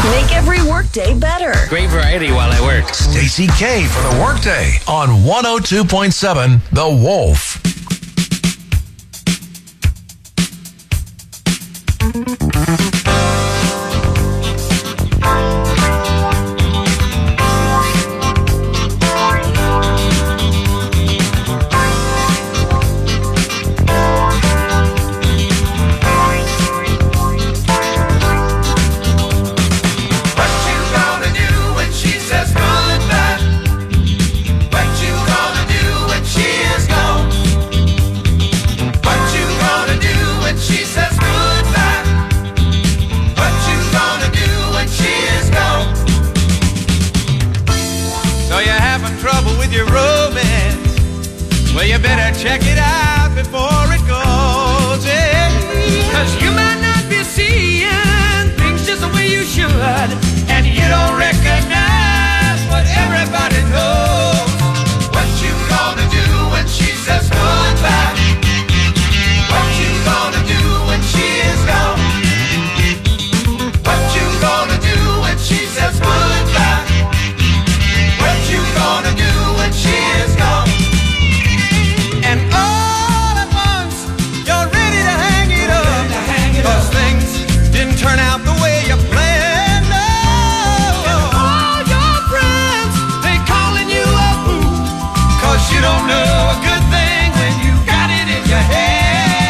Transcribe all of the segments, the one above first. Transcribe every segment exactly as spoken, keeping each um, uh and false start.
Make every workday better. Great variety while I work. Stacey K for the Workday on one oh two point seven The Wolf. Check it out before it goes, yeah. Cause you might not be seeing things just the way you should, and you don't recognize what everybody knows. What you gonna do when she says goodbye? What you gonna do when she is gone? What you gonna do when she says goodbye? What you gonna do when she is gone? And all at once, you're ready to hang it up, cause things didn't turn out the way you planned. Oh, and all your friends, they calling you a fool, cause you don't know a good thing when you got it in your head.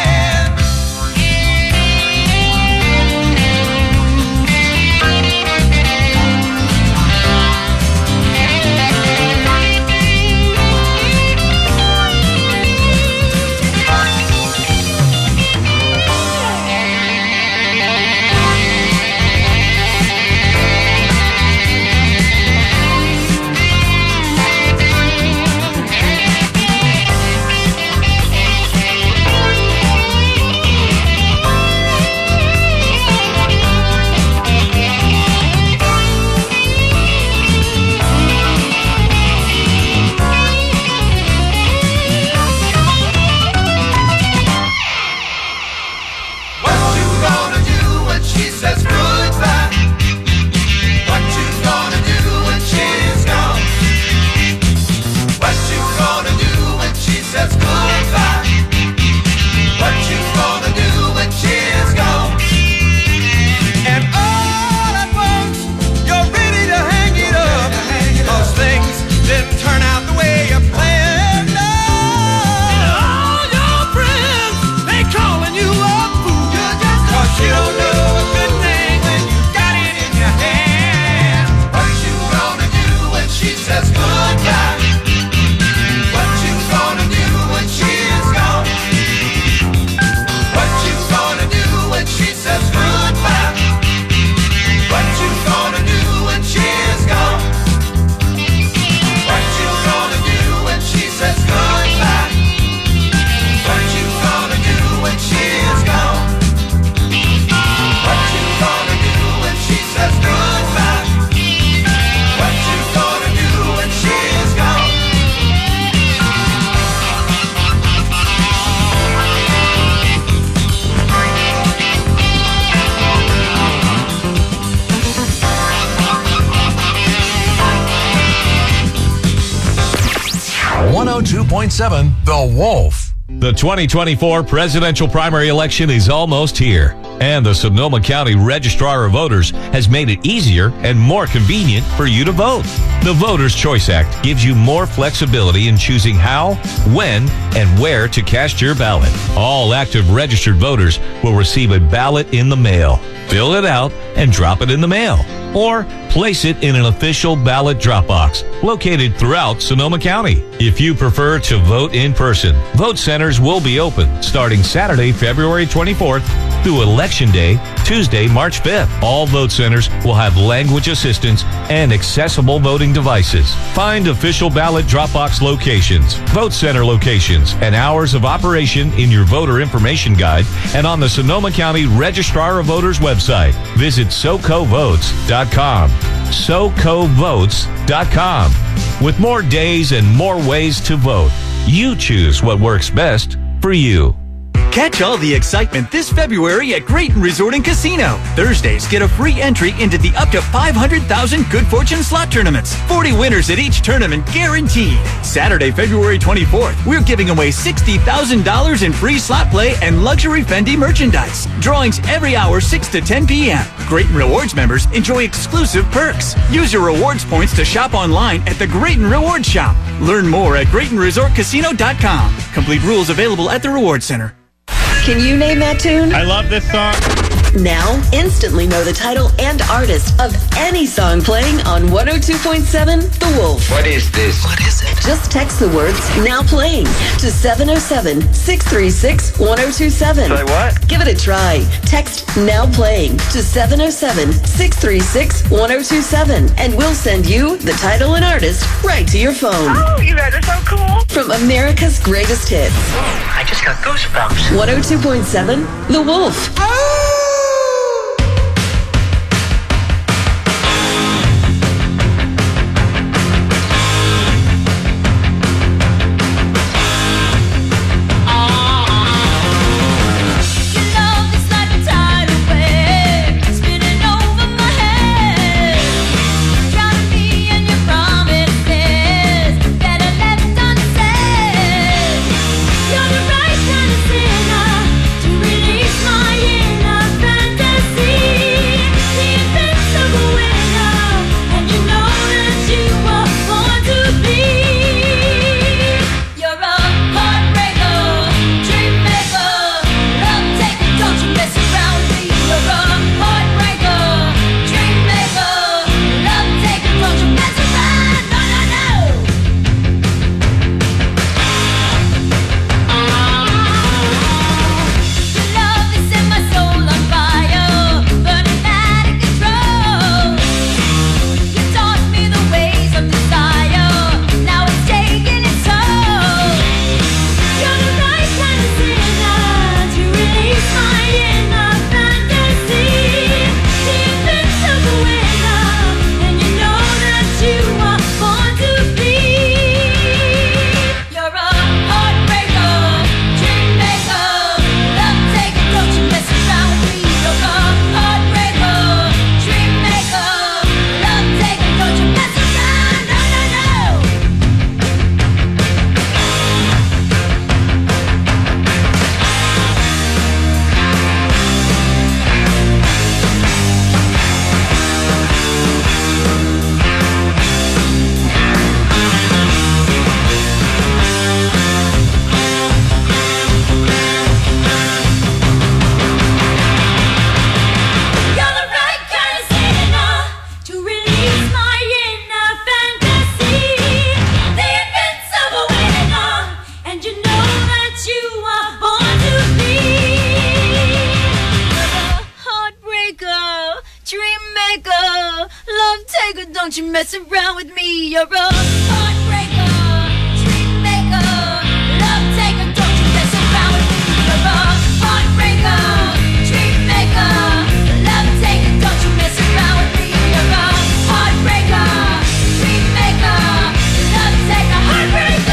one oh two point seven The Wolf. The twenty twenty-four presidential primary election is almost here, and the Sonoma County Registrar of Voters has made it easier and more convenient for you to vote. The Voters' Choice Act gives you more flexibility in choosing how, when, and where to cast your ballot. All active registered voters will receive a ballot in the mail. Fill it out and drop it in the mail, or place it in an official ballot drop box located throughout Sonoma County. If you prefer to vote in person, vote centers will be open starting Saturday, February twenty-fourth through Election Day, Tuesday, March fifth. All vote centers will have language assistance and accessible voting devices. Find official ballot drop box locations, vote center locations, and hours of operation in your voter information guide and on the Sonoma County Registrar of Voters website. Visit soco votes dot com. soco votes dot com. With more days and more ways to vote, you choose what works best for you. Catch all the excitement this February at Grayton Resort and Casino. Thursdays, get a free entry into the up to five hundred thousand Good Fortune slot tournaments. forty winners at each tournament guaranteed. Saturday, February twenty-fourth, we're giving away sixty thousand dollars in free slot play and luxury Fendi merchandise. Drawings every hour, six to ten p.m. Grayton Rewards members enjoy exclusive perks. Use your rewards points to shop online at the Grayton Rewards Shop. Learn more at Grayton Resort Casino dot com. Complete rules available at the Rewards Center. Can you name that tune? I love this song. Now, instantly know the title and artist of any song playing on one oh two point seven The Wolf. What is this? What is it? Just text the words "now playing" to seven oh seven, six three six, one oh two seven. Say what? Give it a try. Text "now playing" to seven oh seven, six three six, one oh two seven, and we'll send you the title and artist right to your phone. Oh, you guys are so cool. From America's greatest hits. I just got goosebumps. one oh two point seven The Wolf. Don't you mess around with me, you're a heartbreaker, dream maker, love taker. Don't you mess around with me, you're a heartbreaker, dream maker, love taker. Don't you mess around with me, you're a heartbreaker, dream maker, love taker, heartbreaker.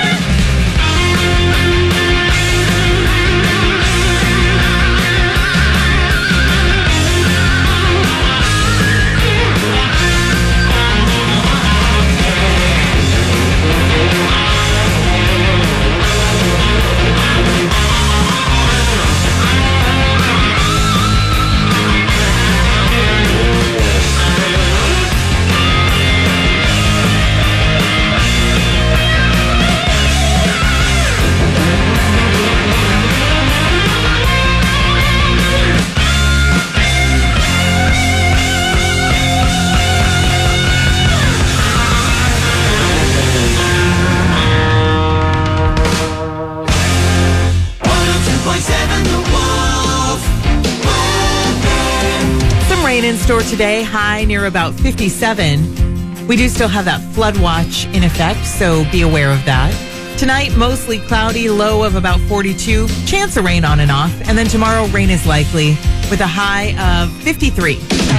In store today, high near about fifty-seven. We do still have that flood watch in effect, so be aware of that. Tonight, mostly cloudy, low of about forty-two. Chance of rain on and off. And then tomorrow, rain is likely with a high of fifty-three.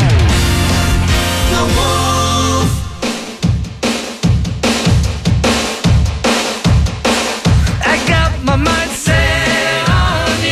The Wolf. I got my mind set on you.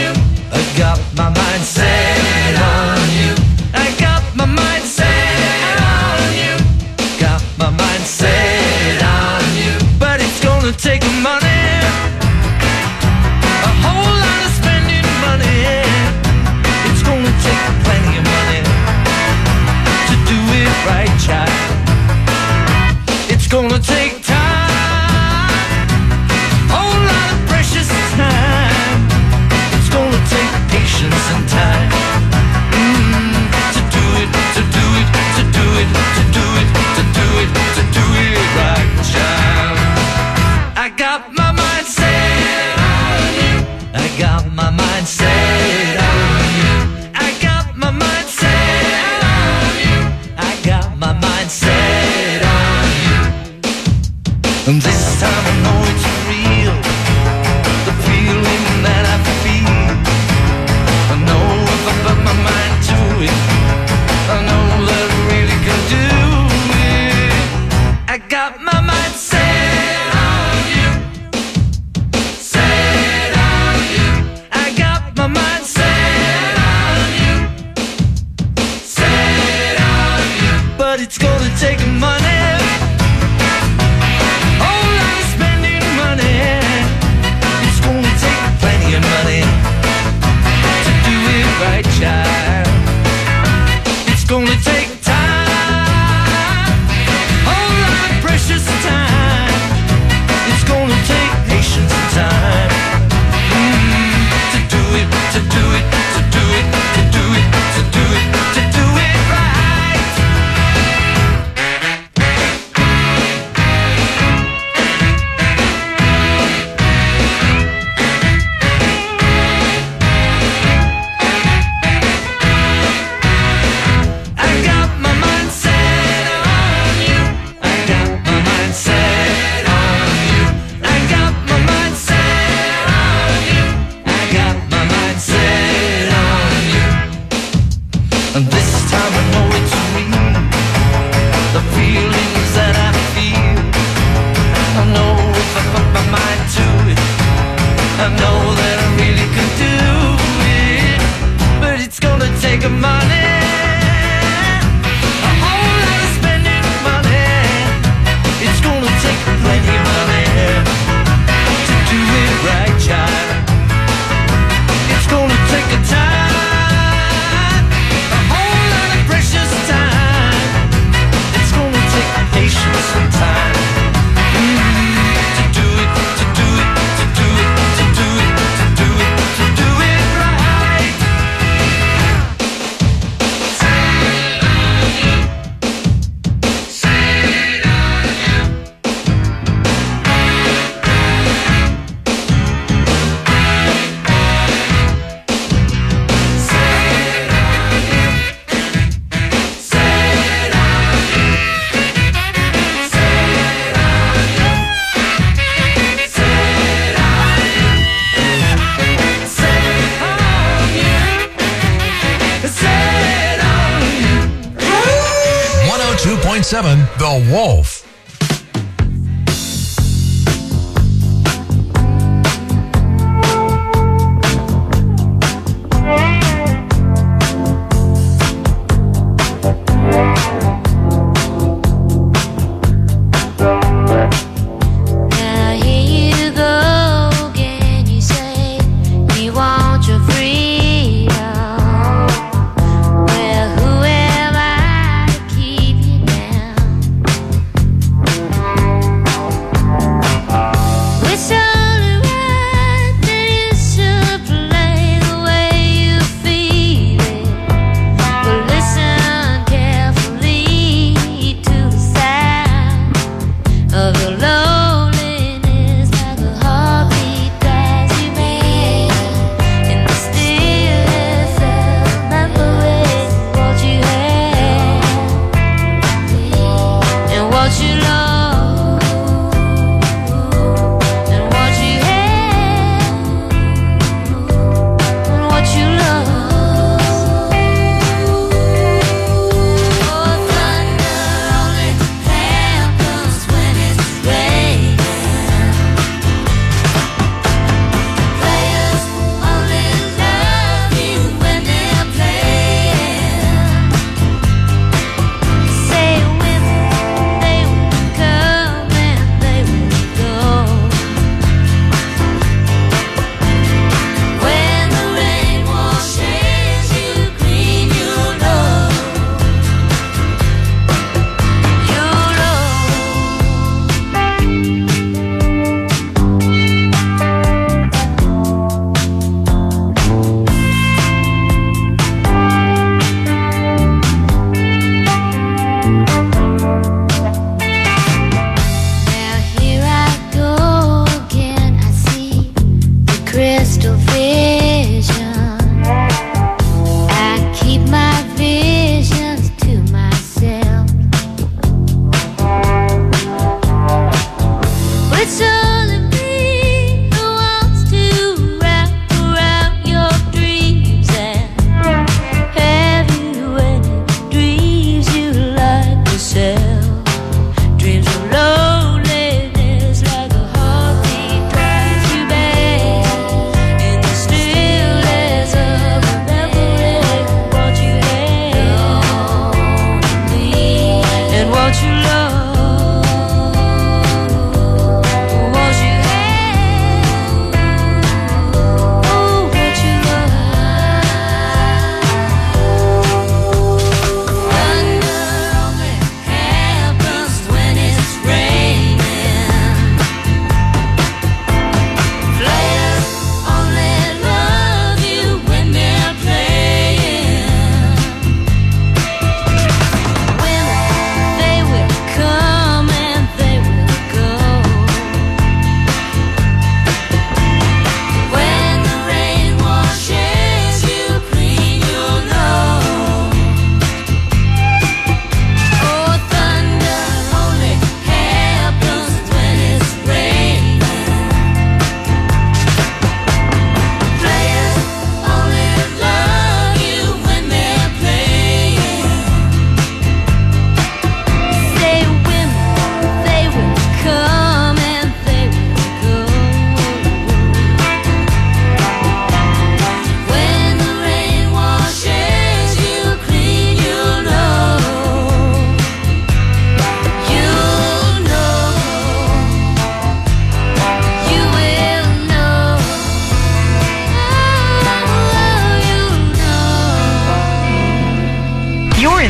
gonna take time, whole lot of precious time. It's gonna take patience and time mm, to do it, to do it, to do it, to do it, to do it, to do it right, child. I got my mind set on you. I got my mind set on you. I got my mind set on you. I got my mind set on you. And this time I know it's real, the feeling that I feel. I know if I put my mind to it, I know that I really can do it. I got my mind set on you, set on you. I got my mind set on you, set on you. But it's gonna take money. Right, child. It's gonna take time, whole lot of precious time. It's gonna take patience and time mm, to do it, to do it, to do it, to do it, to do it, to do it right. Seven, The Wolf.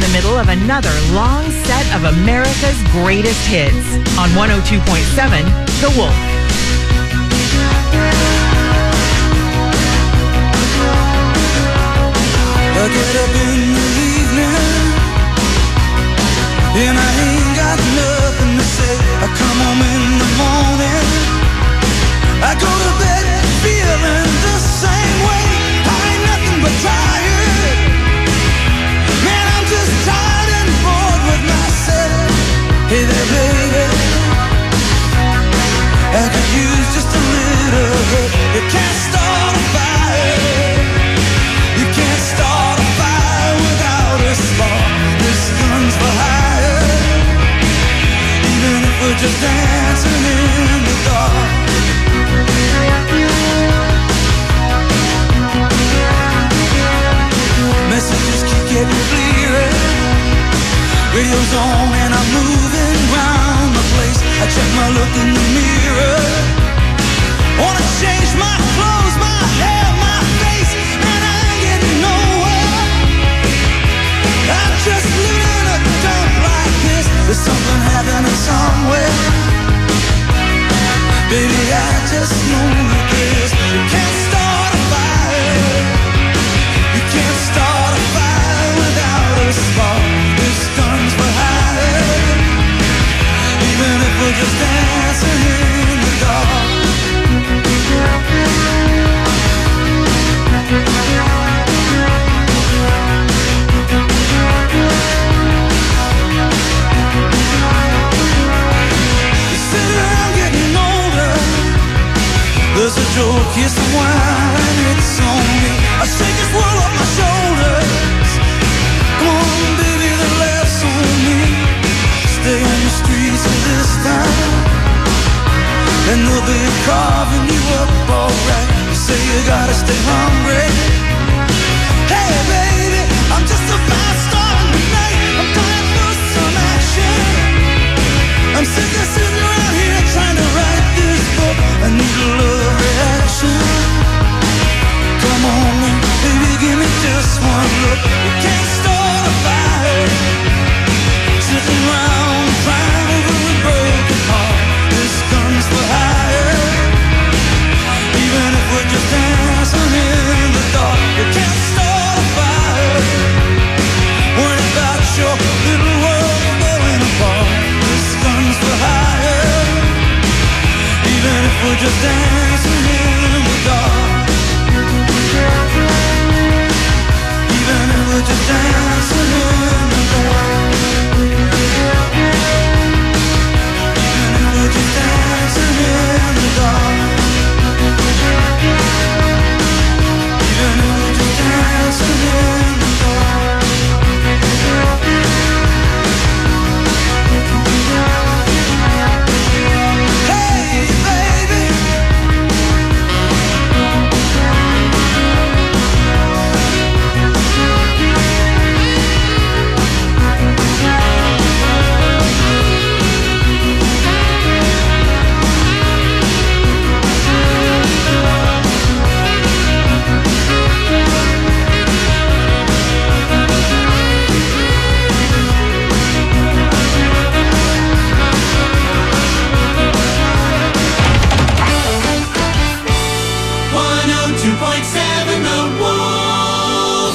the middle of another long set of America's greatest hits on one oh two point seven The Wolf. I get up in the evening and I ain't got nothing to say. I come home in the morning, I go to bed feeling the same way. I ain't nothing but tired. Man, I'm just tired and bored with myself. Hey there, baby, I could use just a little help. You can't start a fire. You can't start a fire without a spark. This gun's for hire. Even if we're just dancing in the dark. Messages keep getting clearer. Radio's on and I'm moving round the place. I check my look in the mirror. Wanna change my clothes, my hair, my face, and I ain't getting nowhere. I'm just living in a dump like this. There's something happening somewhere. Baby, I just know that this. You can't start a fire. You can't start a fire without a spark. This gun's for hire. Even if we're just dancing in the dark. There's a joke, here's the wine, it's on me. I shake this world off my shoulders. Come on, baby, the laughs on me. Stay on the streets of this town, and they'll be carving you up alright. You say you gotta stay hungry. Hey, baby, I'm just a fast star in the night. I'm dying for some action. I'm sick of sitting around here trying to write this book. I need a love reaction. Come on, baby, give me just one look. You can't start a fire sitting around crying over a broken heart. This gun's for hire. Even if we're just dancing in the dark. You can't start a fire worrying about your little world falling apart. This gun's for hire. Even if we're just dancing in the dark. Even if we're just dancing in the dark. Even if we're just dancing in the dark. Even if we're just dancing in the dark. Hey, baby. one oh two point seven The Wolf.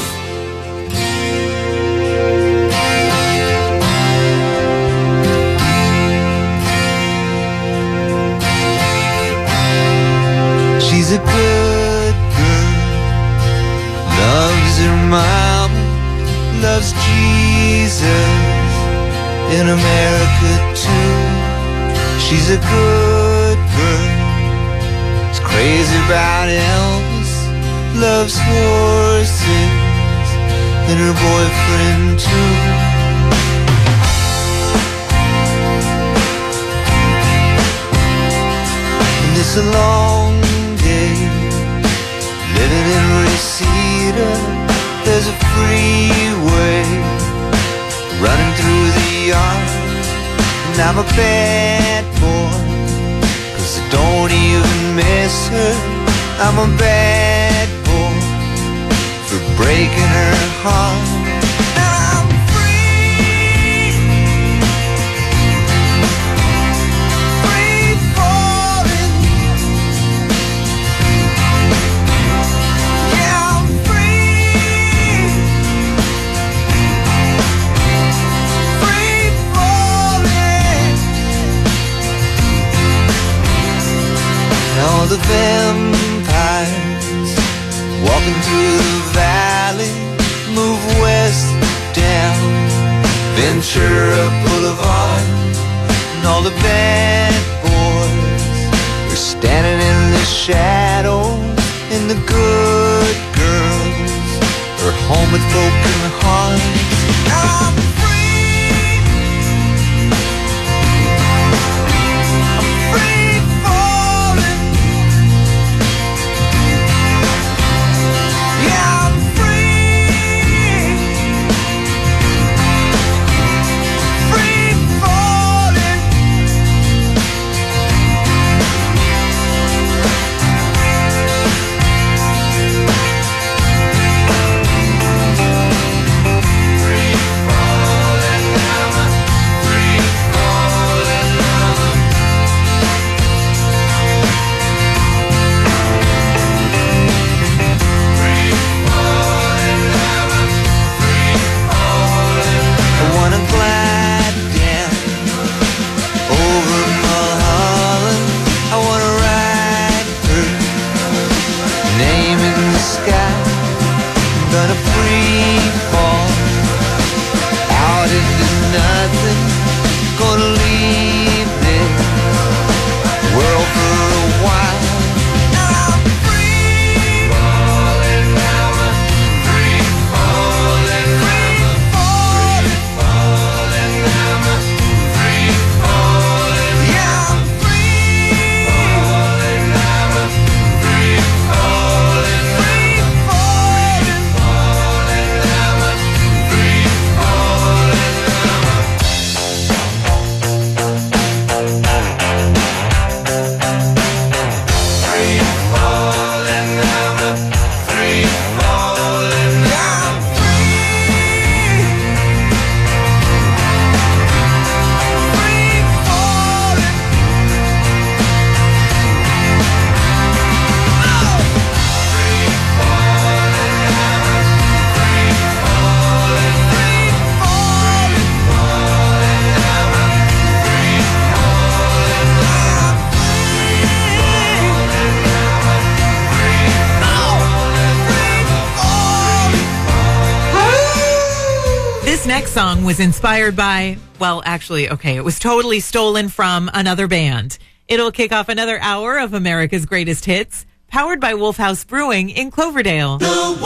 She's a good girl, loves her mama, loves Jesus, in America too. She's a good girl, is crazy about Elvis, loves horses, and her boyfriend too. And it's a long day living in Reseda. There's a freeway running through the yard, and I'm a bad boy, 'cause I don't even miss her. I'm a bad boy for breaking her heart. Now I'm free. the vampires walking through the valley move west down Ventura Boulevard, and all the bad boys are standing in the shadows, and the good girls are home with broken hearts. I'm free, I'm free falling, yeah, I'm free, free falling. Next song was inspired by, well, actually, okay, it was totally stolen from another band. It'll kick off another hour of America's Greatest Hits, powered by Wolf House Brewing in Cloverdale. The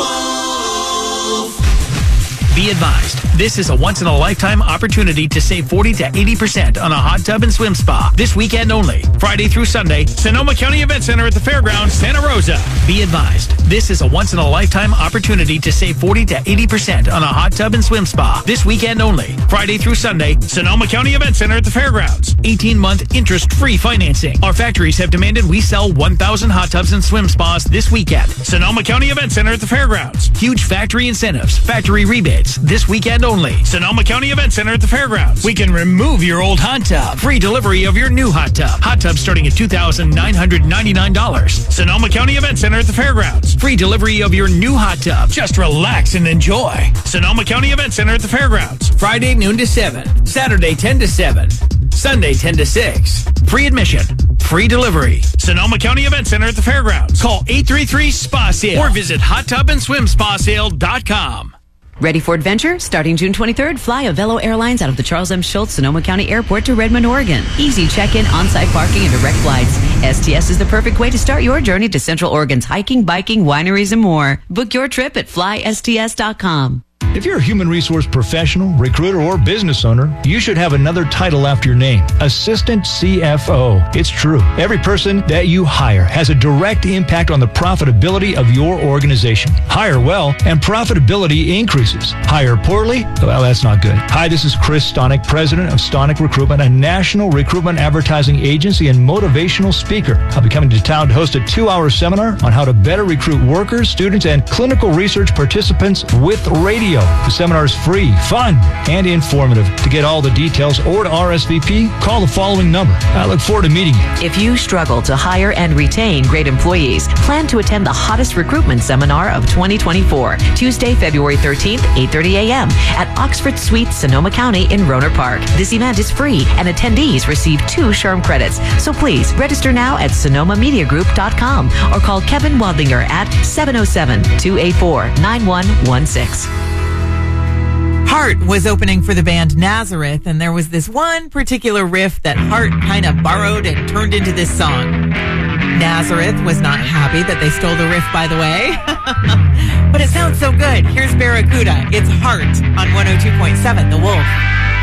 Wolf. Be advised, this is a once-in-a-lifetime opportunity to save forty to eighty percent on a hot tub and swim spa. This weekend only, Friday through Sunday, Sonoma County Event Center at the Fairgrounds, Santa Rosa. Be advised, this is a once-in-a-lifetime opportunity to save forty to eighty percent on a hot tub and swim spa. This weekend only, Friday through Sunday, Sonoma County Event Center at the Fairgrounds. eighteen-month interest-free financing. Our factories have demanded we sell one thousand hot tubs and swim spas this weekend. Sonoma County Event Center at the Fairgrounds. Huge factory incentives, factory rebates, this weekend only. Sonoma County Event Center at the Fairgrounds. We can remove your old hot tub. Free delivery of your new hot tub. Hot tub starting at two thousand nine hundred ninety-nine dollars. Sonoma County Event Center at the Fairgrounds. Free delivery of your new hot tub. Just relax and enjoy. Sonoma County Event Center at the Fairgrounds. Friday noon to seven. Saturday ten to seven. Sunday ten to six. Free admission. Free delivery. Sonoma County Event Center at the Fairgrounds. Call eight three three S P A sale or visit hot tub and swim spa sale dot com. Ready for adventure? Starting June twenty-third, fly Avelo Airlines out of the Charles M. Schultz Sonoma County Airport to Redmond, Oregon. Easy check-in, on-site parking, and direct flights. S T S is the perfect way to start your journey to Central Oregon's hiking, biking, wineries, and more. Book your trip at fly S T S dot com. If you're a human resource professional, recruiter, or business owner, you should have another title after your name, Assistant C F O. It's true. Every person that you hire has a direct impact on the profitability of your organization. Hire well, and profitability increases. Hire poorly? Well, that's not good. Hi, this is Chris Stonick, president of Stonick Recruitment, a national recruitment advertising agency and motivational speaker. I'll be coming to town to host a two-hour seminar on how to better recruit workers, students, and clinical research participants with radio. video. The seminar is free, fun, and informative. To get all the details or to R S V P, call the following number. I look forward to meeting you. If you struggle to hire and retain great employees, plan to attend the hottest recruitment seminar of twenty twenty-four, Tuesday, February thirteenth, eight thirty a.m. at Oxford Suites, Sonoma County in Rohnert Park. This event is free and attendees receive two SHRM credits. So please register now at sonoma media group dot com or call Kevin Wadlinger at seven oh seven, two eight four, nine one one six. Heart was opening for the band Nazareth, and there was this one particular riff that Heart kind of borrowed and turned into this song. Nazareth was not happy that they stole the riff, by the way. But it sounds so good. Here's Barracuda. It's Heart on one oh two point seven The Wolf.